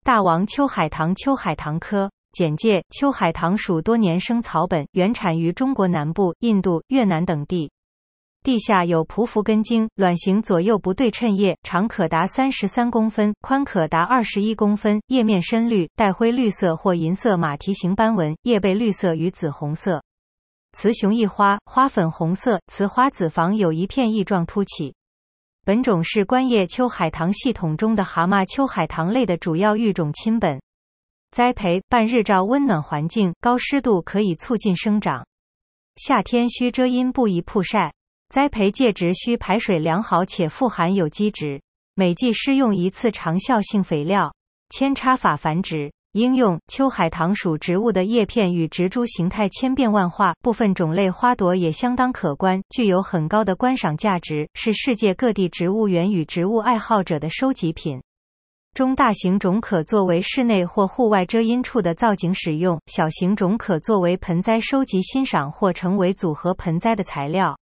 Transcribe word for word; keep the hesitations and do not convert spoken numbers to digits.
大王秋海棠秋海棠科。简介：秋海棠属多年生草本，原产于中国南部、印度、越南等地。地下有匍匐根茎，卵形左右不对称叶，长可达三十三公分，宽可达二十一公分，叶面深绿，带灰绿色或银色马蹄形斑纹，叶背绿色与紫红色。雌雄异花，花粉红色，雌花子房有一片翼状凸起。本种是观叶秋海棠系统中的蛤蟆秋海棠类的主要育种亲本。栽培：半日照温暖环境，高湿度可以促进生长。夏天需遮阴，不宜曝晒。栽培介质需排水良好且富含有机质，每季施用一次长效性肥料。扦插法繁殖。应用：秋海棠属植物的叶片与植株形态千变万化，部分种类花朵也相当可观，具有很高的观赏价值，是世界各地植物园与植物爱好者的收集品。中大型种可作为室内或户外遮阴处的造景使用，小型种可作为盆栽收集欣赏或成为组合盆栽的材料。